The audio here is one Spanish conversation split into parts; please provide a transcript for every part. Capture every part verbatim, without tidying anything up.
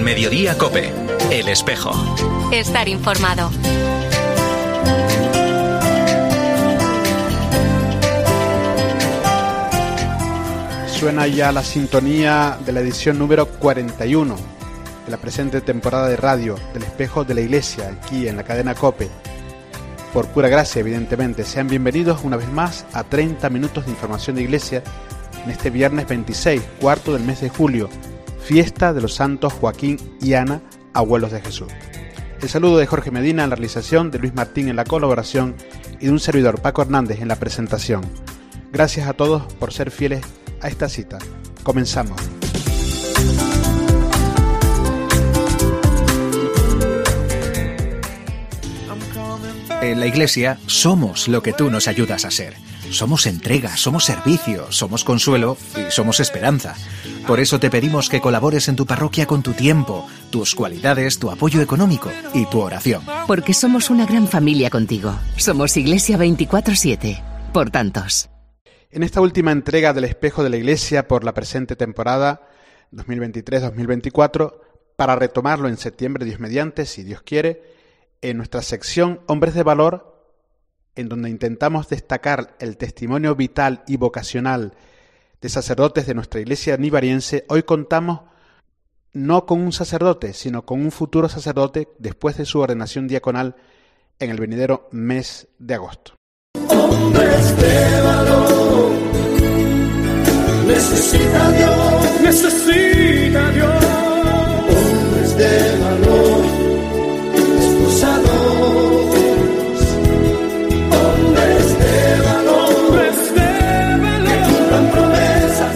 Mediodía COPE. El Espejo. Estar informado. Suena ya la sintonía de la edición número cuarenta y uno de la presente temporada de radio del Espejo de la Iglesia, aquí en la cadena COPE. Por pura gracia, evidentemente. Sean bienvenidos una vez más a treinta minutos de información de Iglesia en este viernes veintiséis, cuarto del mes de julio, fiesta de los santos Joaquín y Ana, abuelos de Jesús. El saludo de Jorge Medina en la realización, de Luis Martín en la colaboración y de un servidor, Paco Hernández, en la presentación. Gracias a todos por ser fieles a esta cita. Comenzamos. En la Iglesia somos lo que tú nos ayudas a ser. Somos entrega, somos servicio, somos consuelo y somos esperanza. Por eso te pedimos que colabores en tu parroquia con tu tiempo, tus cualidades, tu apoyo económico y tu oración. Porque somos una gran familia contigo. Somos Iglesia veinticuatro siete. Por tantos. En esta última entrega del Espejo de la Iglesia por la presente temporada dos mil veintitrés dos mil veinticuatro, para retomarlo en septiembre, Dios mediante, si Dios quiere, en nuestra sección Hombres de Valor, en donde intentamos destacar el testimonio vital y vocacional de sacerdotes de nuestra iglesia nivariense, hoy contamos no con un sacerdote, sino con un futuro sacerdote después de su ordenación diaconal en el venidero mes de agosto. Hombres de valor, necesita Dios, necesita Dios. Hombres de valor, esposados. Hombres de valor, hombres de valor, que cumplan promesas.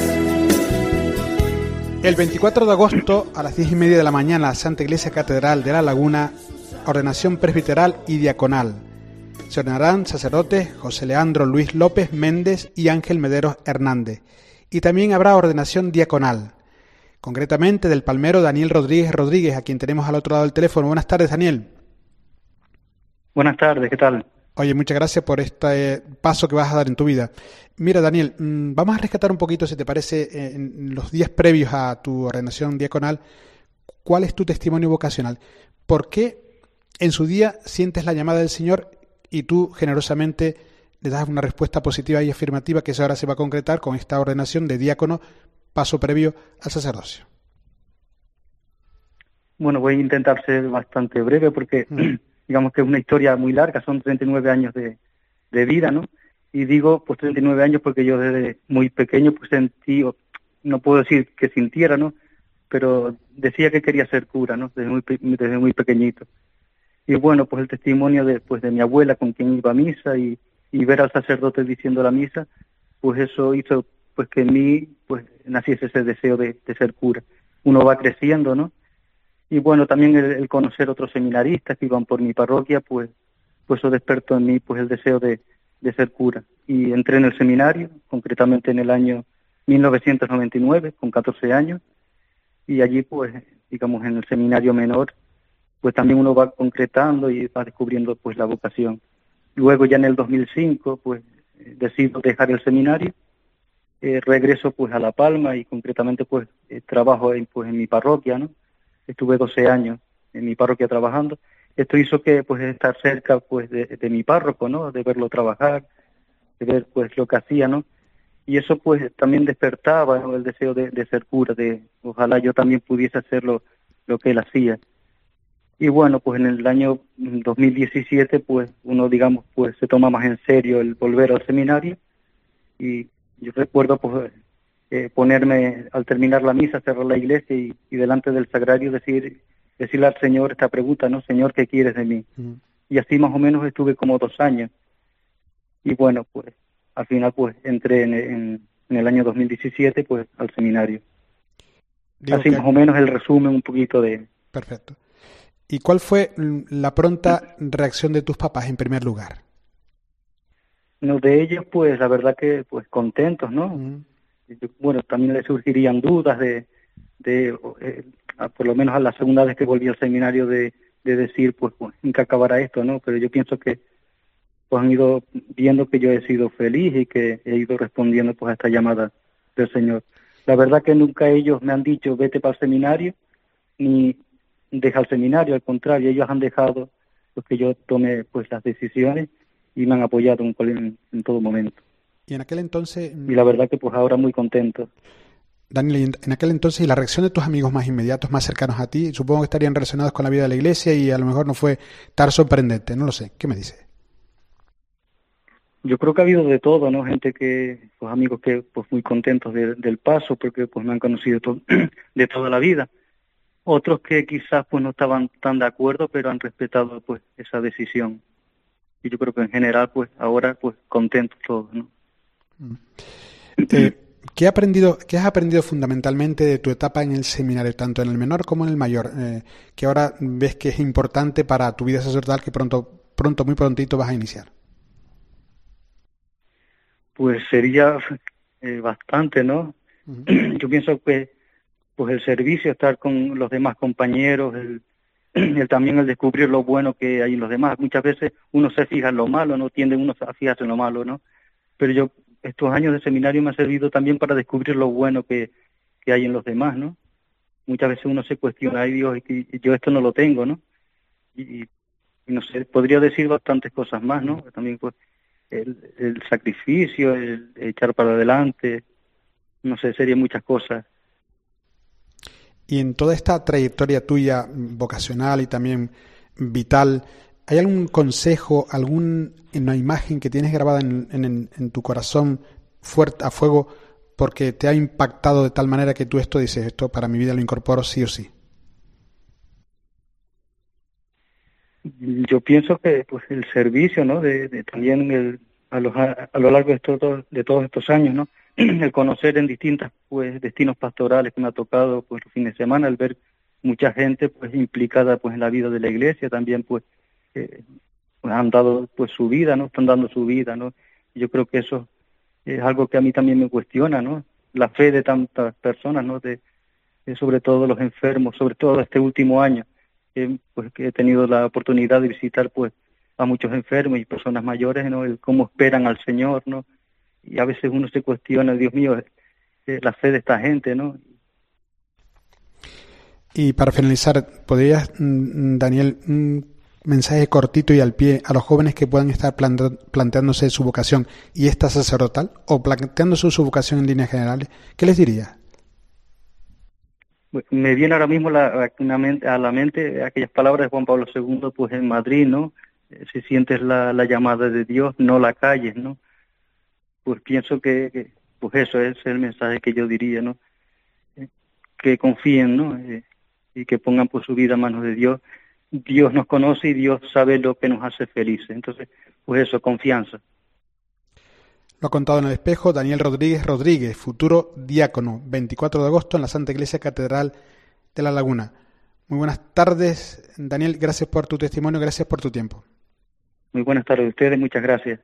El veinticuatro de agosto, a las diez y media de la mañana, Santa Iglesia Catedral de La Laguna, ordenación presbiteral y diaconal. Se ordenarán sacerdotes José Leandro Luis López Méndez y Ángel Mederos Hernández. Y también habrá ordenación diaconal, concretamente del palmero Daniel Rodríguez Rodríguez, a quien tenemos al otro lado del teléfono. Buenas tardes, Daniel. Buenas tardes, ¿qué tal? Oye, muchas gracias por este paso que vas a dar en tu vida. Mira, Daniel, vamos a rescatar un poquito, si te parece, en los días previos a tu ordenación diaconal, ¿cuál es tu testimonio vocacional? ¿Por qué en su día sientes la llamada del Señor y tú generosamente le das una respuesta positiva y afirmativa que eso ahora se va a concretar con esta ordenación de diácono, paso previo al sacerdocio? Bueno, voy a intentar ser bastante breve porque mm. digamos que es una historia muy larga, son treinta y nueve años de, de vida, ¿no? Y digo, pues treinta y nueve años porque yo desde muy pequeño pues sentí, no puedo decir que sintiera, ¿no? Pero decía que quería ser cura, ¿no? Desde muy, desde muy pequeñito. Y bueno, pues el testimonio de, pues, de mi abuela con quien iba a misa y, y ver al sacerdote diciendo la misa, pues eso hizo pues que en mí pues naciese ese deseo de, de ser cura. Uno va creciendo, ¿no? Y bueno, también el, el conocer otros seminaristas que iban por mi parroquia, pues, pues eso despertó en mí pues el deseo de, de ser cura. Y entré en el seminario, concretamente en el año mil novecientos noventa y nueve, con catorce años, y allí pues, digamos, en el seminario menor, pues también uno va concretando y va descubriendo pues la vocación. Luego ya en el dos mil cinco, pues decido dejar el seminario, eh, regreso pues a La Palma y concretamente pues eh, trabajo en, pues en mi parroquia, ¿no? Estuve doce años en mi parroquia trabajando. Esto hizo que pues estar cerca pues de, de mi párroco, ¿no? De verlo trabajar, de ver pues lo que hacía, ¿no? Y eso pues también despertaba, ¿no? El deseo de, de ser cura, de ojalá yo también pudiese hacer lo, lo que él hacía. Y bueno, pues en el año dos mil diecisiete, pues uno, digamos, pues se toma más en serio el volver al seminario. Y yo recuerdo, pues, eh, ponerme, al terminar la misa, cerrar la iglesia y, y delante del sagrario decir, decirle al Señor esta pregunta, ¿no? Señor, ¿qué quieres de mí? Mm. Y así más o menos estuve como dos años. Y bueno, pues, al final, pues, entré en, en, en el año dos mil diecisiete, pues, al seminario. Digo así que... más o menos el resumen un poquito de... Perfecto. ¿Y cuál fue la pronta reacción de tus papás en primer lugar? No, de ellos, pues, la verdad que, pues, contentos, ¿no? Mm. Bueno, también les surgirían dudas de, de eh, por lo menos a la segunda vez que volví al seminario, de, de decir, pues, pues, ¿en qué acabará esto, no? Pero yo pienso que, pues, han ido viendo que yo he sido feliz y que he ido respondiendo, pues, a esta llamada del Señor. La verdad que nunca ellos me han dicho, vete para el seminario, ni deja el seminario, al contrario, ellos han dejado pues, que yo tome pues las decisiones y me han apoyado en, en, en todo momento. Y en aquel entonces... Y la verdad que pues ahora muy contento. Daniel, en aquel entonces, y la reacción de tus amigos más inmediatos, más cercanos a ti, supongo que estarían relacionados con la vida de la iglesia y a lo mejor no fue tan sorprendente, no lo sé. ¿Qué me dices? Yo creo que ha habido de todo, ¿no? Gente que, pues amigos que pues muy contentos de, del paso porque pues me han conocido to de toda la vida. Otros que quizás pues no estaban tan de acuerdo, pero han respetado pues esa decisión. Y yo creo que en general pues ahora pues contentos todos, ¿no? Eh, ¿qué, aprendido, ¿Qué has aprendido fundamentalmente de tu etapa en el seminario, tanto en el menor como en el mayor, eh, que ahora ves que es importante para tu vida sacerdotal que pronto, pronto, muy prontito vas a iniciar? Pues sería eh, bastante, ¿no? Uh-huh. Yo pienso que pues el servicio, estar con los demás compañeros, el, el también el descubrir lo bueno que hay en los demás. Muchas veces uno se fija en lo malo, no tiende uno a fijarse en lo malo, ¿no? Pero yo estos años de seminario me ha servido también para descubrir lo bueno que, que hay en los demás, ¿no? Muchas veces uno se cuestiona, ay Dios, y yo esto no lo tengo, ¿no? Y, y no sé, podría decir bastantes cosas más, ¿no? También pues el, el sacrificio, el echar para adelante, no sé, serían muchas cosas. Y en toda esta trayectoria tuya vocacional y también vital, ¿hay algún consejo, alguna imagen que tienes grabada en, en, en tu corazón fuerte a fuego porque te ha impactado de tal manera que tú esto dices, esto para mi vida lo incorporo sí o sí? Yo pienso que pues el servicio, ¿no? De, de también el, a, los, a, a lo largo de, todo, de todos estos años, ¿no? El conocer en distintas pues destinos pastorales que me ha tocado pues los fines de semana, el ver mucha gente pues implicada pues en la vida de la iglesia, también pues, eh, pues han dado pues su vida, ¿no? Están dando su vida, ¿no? Y yo creo que eso es algo que a mí también me cuestiona, ¿no? La fe de tantas personas, ¿no? De, de sobre todo los enfermos, sobre todo este último año, eh, pues que he tenido la oportunidad de visitar pues a muchos enfermos y personas mayores, ¿no? El cómo esperan al Señor, ¿no? Y a veces uno se cuestiona, Dios mío, eh, la fe de esta gente, ¿no? Y para finalizar, ¿podrías, Daniel, un mensaje cortito y al pie a los jóvenes que puedan estar plante planteándose su vocación y esta sacerdotal, o planteándose su vocación en líneas generales, qué les dirías? Me viene ahora mismo la, a la mente aquellas palabras de Juan Pablo segundo, pues en Madrid, ¿no? Si sientes la, la llamada de Dios, no la calles, ¿no? Pues pienso que, que pues eso es el mensaje que yo diría, ¿no? Eh, que confíen, ¿no? Eh, y que pongan por su vida a manos de Dios. Dios nos conoce y Dios sabe lo que nos hace felices. Entonces, pues eso, confianza. Lo ha contado en el espejo Daniel Rodríguez Rodríguez, futuro diácono, veinticuatro de agosto en la Santa Iglesia Catedral de La Laguna. Muy buenas tardes, Daniel, gracias por tu testimonio, gracias por tu tiempo. Muy buenas tardes a ustedes, muchas gracias.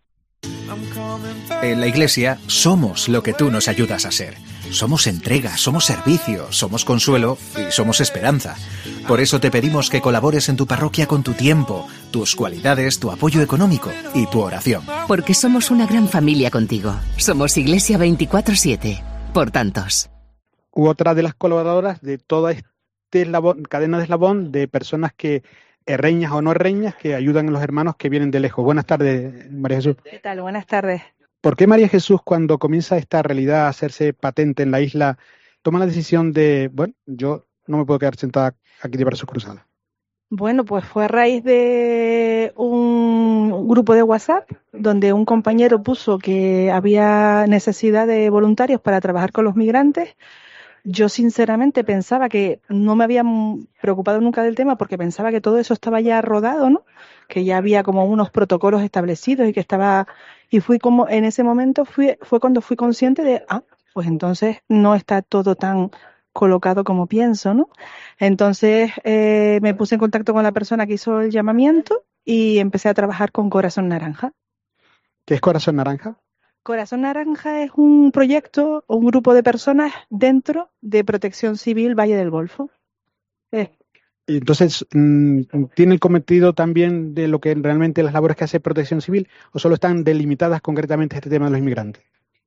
En la Iglesia somos lo que tú nos ayudas a ser. Somos entrega, somos servicio, somos consuelo y somos esperanza. Por eso te pedimos que colabores en tu parroquia con tu tiempo, tus cualidades, tu apoyo económico y tu oración. Porque somos una gran familia contigo. Somos Iglesia veinticuatro siete, por tantos. U otra de las colaboradoras de toda esta eslabón, cadena de eslabón de personas que herreñas o no herreñas que ayudan a los hermanos que vienen de lejos. Buenas tardes, María Jesús. ¿Qué tal? Buenas tardes. ¿Por qué María Jesús, cuando comienza esta realidad a hacerse patente en la isla, toma la decisión de, bueno, yo no me puedo quedar sentada aquí de brazos cruzados? Bueno, pues fue a raíz de un grupo de WhatsApp donde un compañero puso que había necesidad de voluntarios para trabajar con los migrantes. Yo sinceramente pensaba que no me había preocupado nunca del tema porque pensaba que todo eso estaba ya rodado, ¿no? Que ya había como unos protocolos establecidos y que estaba... Y fui como, en ese momento fui, fue cuando fui consciente de, ah, pues entonces no está todo tan colocado como pienso, ¿no? Entonces eh, me puse en contacto con la persona que hizo el llamamiento y empecé a trabajar con Corazón Naranja. ¿Qué es Corazón Naranja? Corazón Naranja es un proyecto o un grupo de personas dentro de Protección Civil Valle del Golfo. Eh. Y entonces, ¿tiene el cometido también de lo que realmente las labores que hace Protección Civil o solo están delimitadas concretamente a este tema de los inmigrantes?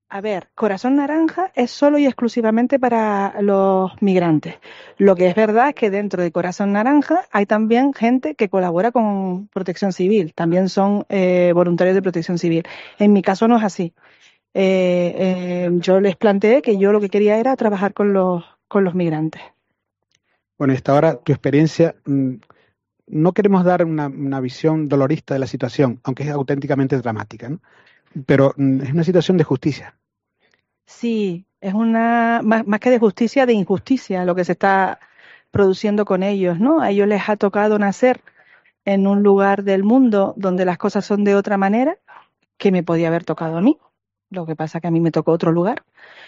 A ver, Corazón Naranja es solo y exclusivamente para los migrantes. Lo que es verdad es que dentro de Corazón Naranja hay también gente que colabora con Protección Civil, también son eh, voluntarios de Protección Civil. En mi caso no es así. Eh, eh, yo les planteé que yo lo que quería era trabajar con los, con los migrantes. Bueno, y hasta ahora tu experiencia, mmm, no queremos dar una, una visión dolorista de la situación, aunque es auténticamente dramática, ¿no? Pero mmm, es una situación de justicia. Sí, es una, más, más que de justicia, de injusticia lo que se está produciendo con ellos, ¿no? A ellos les ha tocado nacer en un lugar del mundo donde las cosas son de otra manera que me podía haber tocado a mí. Lo que pasa que a mí me tocó otro lugar.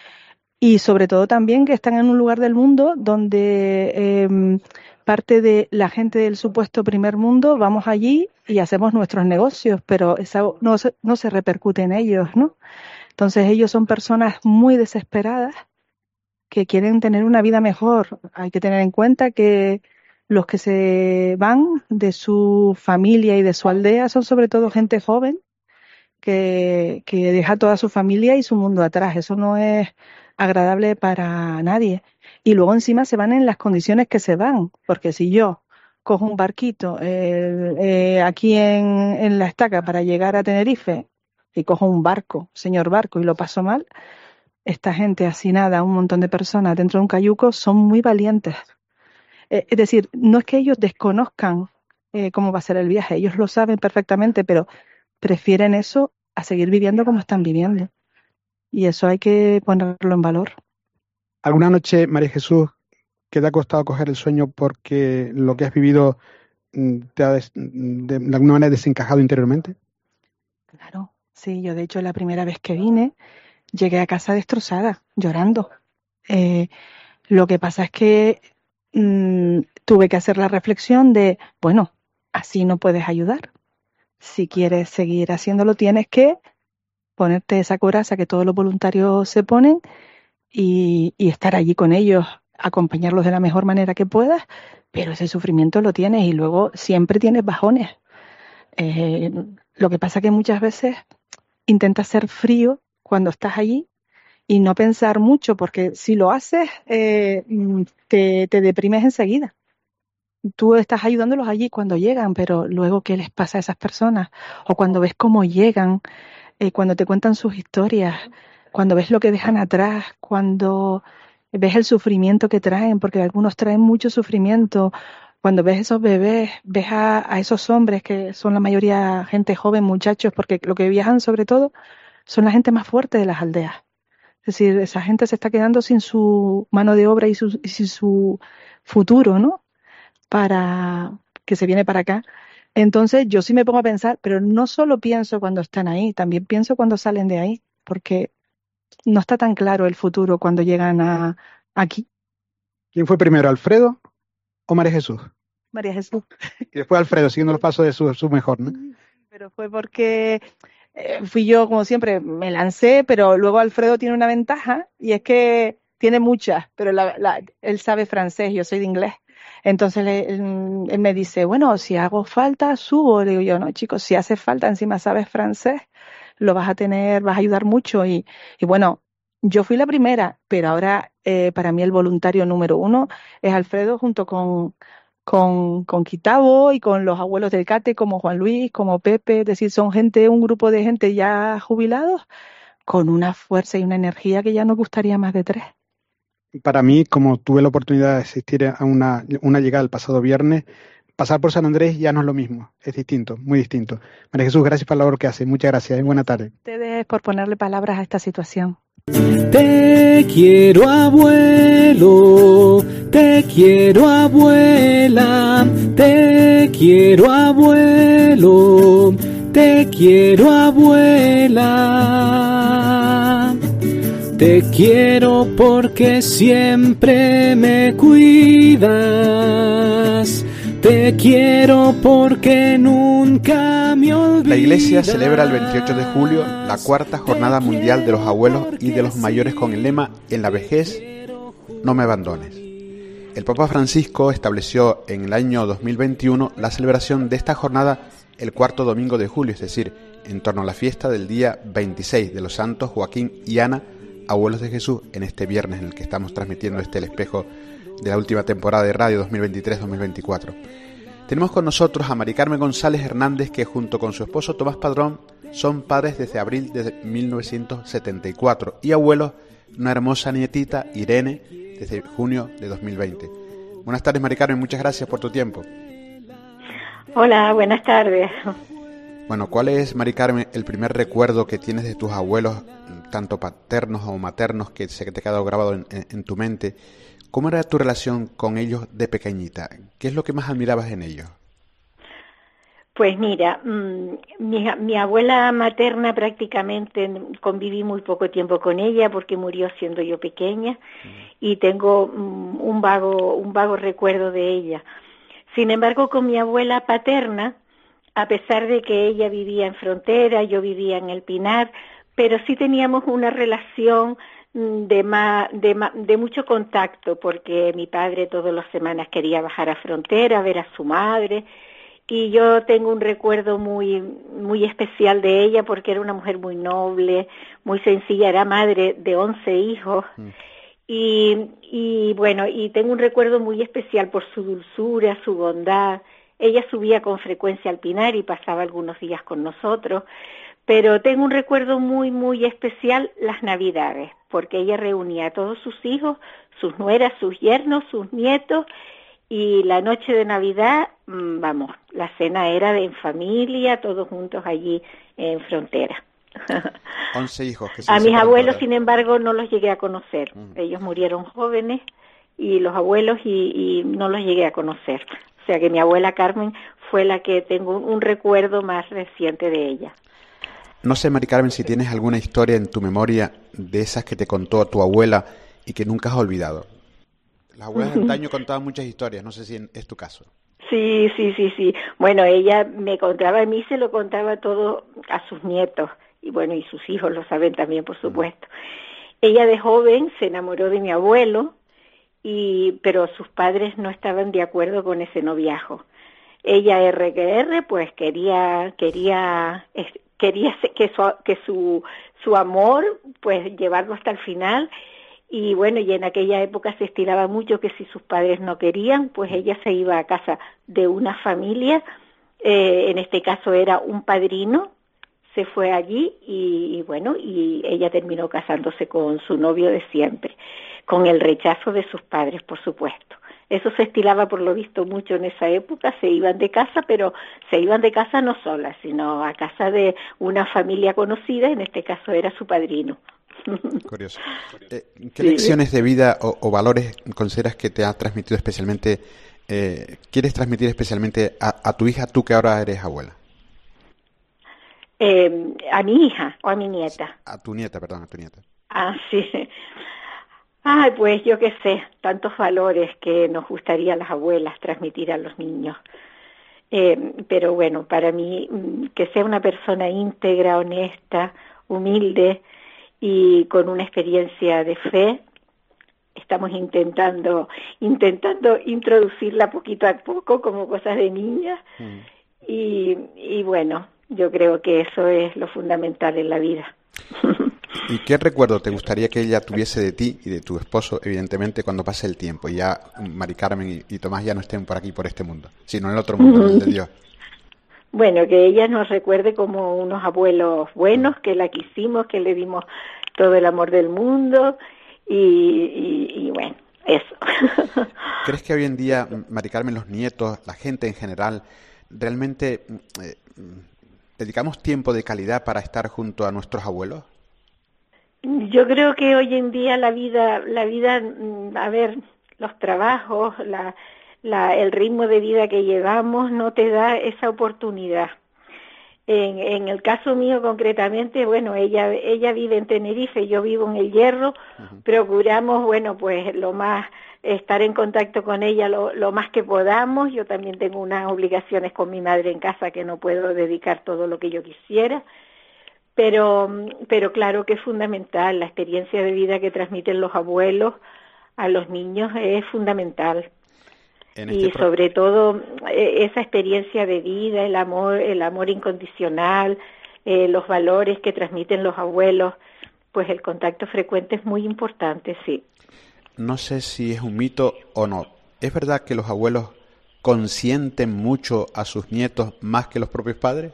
Y sobre todo también que están en un lugar del mundo donde eh, parte de la gente del supuesto primer mundo vamos allí y hacemos nuestros negocios, pero eso no se, no se repercute en ellos, ¿no? Entonces ellos son personas muy desesperadas que quieren tener una vida mejor. Hay que tener en cuenta que los que se van de su familia y de su aldea son sobre todo gente joven que, que deja toda su familia y su mundo atrás. Eso no es agradable para nadie. Y luego encima se van en las condiciones que se van, porque si yo cojo un barquito eh, eh, aquí en, en la estaca para llegar a Tenerife y cojo un barco, señor barco, y lo paso mal, esta gente hacinada, un montón de personas dentro de un cayuco, son muy valientes. Eh, es decir, no es que ellos desconozcan eh, cómo va a ser el viaje, ellos lo saben perfectamente, pero prefieren eso a seguir viviendo como están viviendo. Y eso hay que ponerlo en valor. ¿Alguna noche, María Jesús, que te ha costado coger el sueño porque lo que has vivido te ha des, de, de alguna manera desencajado interiormente? Claro, sí, yo de hecho la primera vez que vine llegué a casa destrozada, llorando. Eh, lo que pasa es que mmm, tuve que hacer la reflexión de, bueno, así no puedes ayudar. Si quieres seguir haciéndolo tienes que ponerte esa coraza que todos los voluntarios se ponen y, y estar allí con ellos, acompañarlos de la mejor manera que puedas, pero ese sufrimiento lo tienes y luego siempre tienes bajones. Eh, lo que pasa que muchas veces intentas ser frío cuando estás allí y no pensar mucho, porque si lo haces eh, te, te deprimes enseguida. Tú estás ayudándolos allí cuando llegan, pero luego ¿qué les pasa a esas personas? O cuando ves cómo llegan, eh, cuando te cuentan sus historias, cuando ves lo que dejan atrás, cuando ves el sufrimiento que traen, porque algunos traen mucho sufrimiento. Cuando ves esos bebés, ves a, a esos hombres que son la mayoría gente joven, muchachos, porque lo que viajan sobre todo son la gente más fuerte de las aldeas. Es decir, esa gente se está quedando sin su mano de obra y, su, y sin su futuro, ¿no? Para que se viene para acá. Entonces yo sí me pongo a pensar, pero no solo pienso cuando están ahí, también pienso cuando salen de ahí, porque no está tan claro el futuro cuando llegan a aquí. ¿Quién fue primero, Alfredo o María Jesús? María Jesús. Y después Alfredo, siguiendo los pasos de su, su mejor, ¿no? Pero fue porque eh, fui yo, como siempre, me lancé, pero luego Alfredo tiene una ventaja y es que tiene muchas, pero la, la, él sabe francés, yo soy de inglés. Entonces él, él me dice, bueno, si hago falta, subo. Le digo yo, no, chicos, si hace falta, encima sabes francés, lo vas a tener, vas a ayudar mucho. Y, y bueno, yo fui la primera, pero ahora eh, para mí el voluntario número uno es Alfredo junto con, con, con Quitabo y con los abuelos del Cate, como Juan Luis, como Pepe. Es decir, son gente, un grupo de gente ya jubilados con una fuerza y una energía que ya nos gustaría más de tres. Para mí, como tuve la oportunidad de asistir a una, una llegada el pasado viernes, pasar por San Andrés ya no es lo mismo, es distinto, muy distinto. María Jesús, gracias por la labor que hace, muchas gracias y buena tarde. Ustedes por ponerle palabras a esta situación. Te quiero, abuelo, te quiero, abuela, te quiero, abuelo, te quiero, abuela. Te quiero porque siempre me cuidas. Te quiero porque nunca me olvidas. La Iglesia celebra el veintiocho de julio la cuarta Jornada Mundial de los Abuelos y de los Mayores con el lema «En la vejez, no me abandones». El Papa Francisco estableció en el año dos mil veintiuno la celebración de esta jornada el cuarto domingo de julio, es decir, en torno a la fiesta del día veintiséis de los santos Joaquín y Ana, abuelos de Jesús, en este viernes en el que estamos transmitiendo este El Espejo de la última temporada de radio dos mil veintitrés dos mil veinticuatro. Tenemos con nosotros a Mari Carmen González Hernández, que junto con su esposo Tomás Padrón son padres desde abril de mil novecientos setenta y cuatro y abuelos de una hermosa nietita, Irene, desde junio de dos mil veinte. Buenas tardes, Mari Carmen, muchas gracias por tu tiempo. Hola, buenas tardes. Bueno, ¿cuál es, Mari Carmen, el primer recuerdo que tienes de tus abuelos, tanto paternos o maternos, que sé que te ha quedado grabado en, en, en tu mente? ¿Cómo era tu relación con ellos de pequeñita? ¿Qué es lo que más admirabas en ellos? Pues mira, mmm, mi, mi abuela materna prácticamente conviví muy poco tiempo con ella porque murió siendo yo pequeña mm. y tengo mmm, un vago un vago recuerdo de ella. Sin embargo, con mi abuela paterna, a pesar de que ella vivía en Frontera, yo vivía en El Pinar, pero sí teníamos una relación de, ma, de, ma, de mucho contacto, porque mi padre todas las semanas quería bajar a Frontera a ver a su madre, y yo tengo un recuerdo muy muy especial de ella porque era una mujer muy noble, muy sencilla, era madre de once hijos, mm. y, y bueno, y tengo un recuerdo muy especial por su dulzura, su bondad. Ella subía con frecuencia al Pinar y pasaba algunos días con nosotros, pero tengo un recuerdo muy, muy especial las Navidades, porque ella reunía a todos sus hijos, sus nueras, sus yernos, sus nietos, y la noche de Navidad, vamos, la cena era de en familia, todos juntos allí en Frontera. Once hijos. Que se a mis abuelos, sin embargo, no los llegué a conocer. Mm. Ellos murieron jóvenes, y los abuelos, y, y no los llegué a conocer. O sea que mi abuela Carmen fue la que tengo un recuerdo más reciente de ella. No sé, Mari Carmen, si tienes alguna historia en tu memoria de esas que te contó tu abuela y que nunca has olvidado. Las abuelas de antaño contaban muchas historias, no sé si es tu caso. Sí, sí, sí, sí. Bueno, ella me contaba, a mí se lo contaba todo a sus nietos, y bueno, y sus hijos lo saben también, por supuesto. Uh-huh. Ella de joven se enamoró de mi abuelo, y pero sus padres no estaban de acuerdo con ese noviazgo. Ella, R que R, pues quería quería quería que su que su su amor pues llevarlo hasta el final, y bueno, y en aquella época se estilaba mucho que si sus padres no querían, pues ella se iba a casa de una familia, eh, en este caso era un padrino, se fue allí y, y bueno, y ella terminó casándose con su novio de siempre, con el rechazo de sus padres, por supuesto. Eso se estilaba por lo visto mucho en esa época, se iban de casa, pero se iban de casa no solas, sino a casa de una familia conocida, en este caso era su padrino. Curioso. Eh, ¿Qué sí. lecciones de vida o, o valores consideras que te ha transmitido especialmente, eh, quieres transmitir especialmente a, a tu hija, tú que ahora eres abuela? Eh, a mi hija o a mi nieta. A tu nieta, perdón, a tu nieta. Ah, sí. Ay, pues yo qué sé, tantos valores que nos gustaría a las abuelas transmitir a los niños. Eh, pero bueno, para mí, que sea una persona íntegra, honesta, humilde y con una experiencia de fe, estamos intentando intentando introducirla poquito a poco como cosas de niña. Mm. Y, y bueno, yo creo que eso es lo fundamental en la vida. ¿Y qué recuerdo te gustaría que ella tuviese de ti y de tu esposo, evidentemente, cuando pase el tiempo y ya Mari Carmen y, y Tomás ya no estén por aquí, por este mundo, sino en el otro mundo, el de Dios? Bueno, que ella nos recuerde como unos abuelos buenos, que la quisimos, que le dimos todo el amor del mundo y, y, y bueno, eso. ¿Crees que hoy en día, Mari Carmen, los nietos, la gente en general, realmente eh, dedicamos tiempo de calidad para estar junto a nuestros abuelos? Yo creo que hoy en día la vida, la vida, a ver, los trabajos, la, la, el ritmo de vida que llevamos no te da esa oportunidad. En, en el caso mío concretamente, bueno, ella, ella vive en Tenerife, yo vivo en El Hierro, uh-huh. Procuramos, bueno, pues lo más, estar en contacto con ella lo, lo más que podamos. Yo también tengo unas obligaciones con mi madre en casa que no puedo dedicar todo lo que yo quisiera. Pero, pero claro que es fundamental, la experiencia de vida que transmiten los abuelos a los niños es fundamental. En este y pro... sobre todo esa experiencia de vida, el amor, el amor incondicional, eh, los valores que transmiten los abuelos, pues el contacto frecuente es muy importante, sí. No sé si es un mito o no. ¿Es verdad que los abuelos consienten mucho a sus nietos más que los propios padres?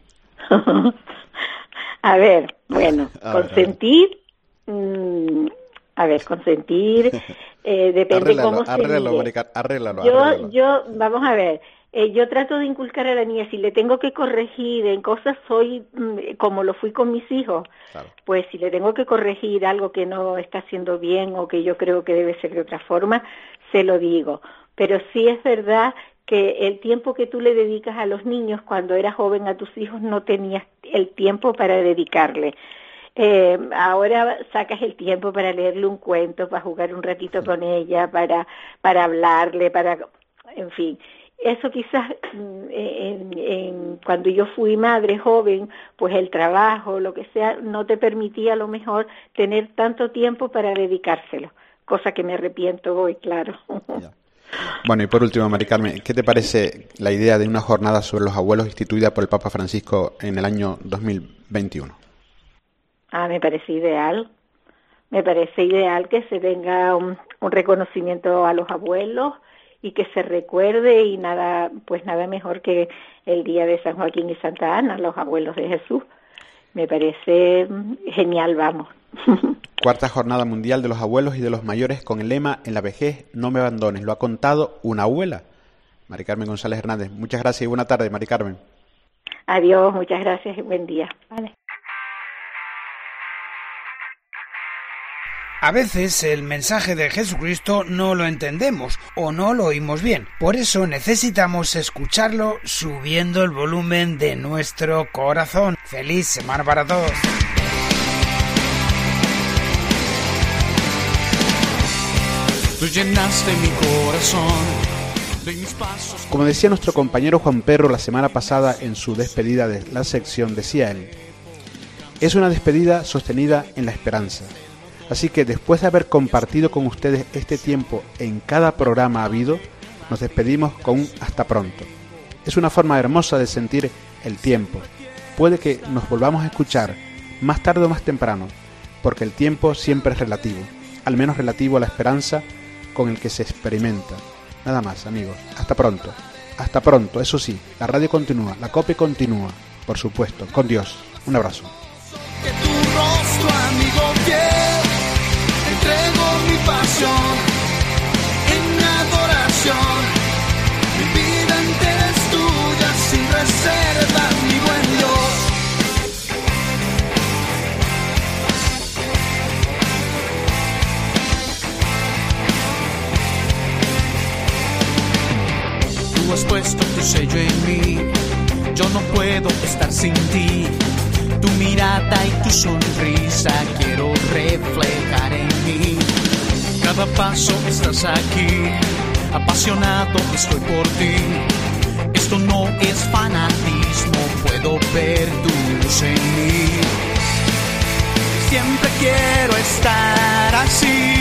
A ver, bueno, a consentir, ver, a, ver. Mmm, a ver, consentir, eh, depende arréglalo, cómo se arréglalo, mire. Maricar, arréglalo, yo, arréglalo. yo, vamos a ver, eh, yo trato de inculcar a la niña, si le tengo que corregir en cosas, soy mm, como lo fui con mis hijos, claro. Pues si le tengo que corregir algo que no está haciendo bien o que yo creo que debe ser de otra forma, se lo digo. Pero sí es verdad que el tiempo que tú le dedicas a los niños cuando eras joven a tus hijos no tenías el tiempo para dedicarle. Eh, ahora sacas el tiempo para leerle un cuento, para jugar un ratito con ella, para para hablarle, para, en fin. Eso quizás en, en, cuando yo fui madre joven, pues el trabajo, lo que sea, no te permitía a lo mejor tener tanto tiempo para dedicárselo, cosa que me arrepiento hoy, claro. Ya. Bueno, y por último, Mari Carmen, ¿qué te parece la idea de una jornada sobre los abuelos instituida por el Papa Francisco en el año dos mil veintiuno? Ah, me parece ideal. Me parece ideal que se tenga un, un reconocimiento a los abuelos y que se recuerde, y nada, pues nada mejor que el día de San Joaquín y Santa Ana, los abuelos de Jesús. Me parece genial, vamos. Cuarta Jornada Mundial de los Abuelos y de los Mayores con el lema "En la vejez no me abandones". Lo ha contado una abuela, Mari Carmen González Hernández. Muchas gracias y buena tarde, Mari Carmen. Adiós, muchas gracias y buen día. Vale. A veces el mensaje de Jesucristo no lo entendemos o no lo oímos bien. Por eso necesitamos escucharlo subiendo el volumen de nuestro corazón. ¡Feliz semana para todos! Tú llenaste mi corazón de mis pasos. Como decía nuestro compañero Juan Perro la semana pasada en su despedida de la sección, decía él: es una despedida sostenida en la esperanza. Así que después de haber compartido con ustedes este tiempo en cada programa habido, nos despedimos con un hasta pronto. Es una forma hermosa de sentir el tiempo. Puede que nos volvamos a escuchar más tarde o más temprano, porque el tiempo siempre es relativo, al menos relativo a la esperanza con el que se experimenta. Nada más, amigos. Hasta pronto. Hasta pronto. Eso sí, la radio continúa, la COPE continúa, por supuesto, con Dios. Un abrazo. Que tu rostro, amigo fiel, entrego mi pasión en adoración. Mi vida entera es tuya, sin reservas, mi buen Dios. Tú has puesto tu sello en mí, yo no puedo estar sin ti. Tu mirada y tu sonrisa quiero reflejar en mí. Cada paso estás aquí, apasionado estoy por ti. Esto no es fanatismo, puedo ver tu luz en mí. Siempre quiero estar así,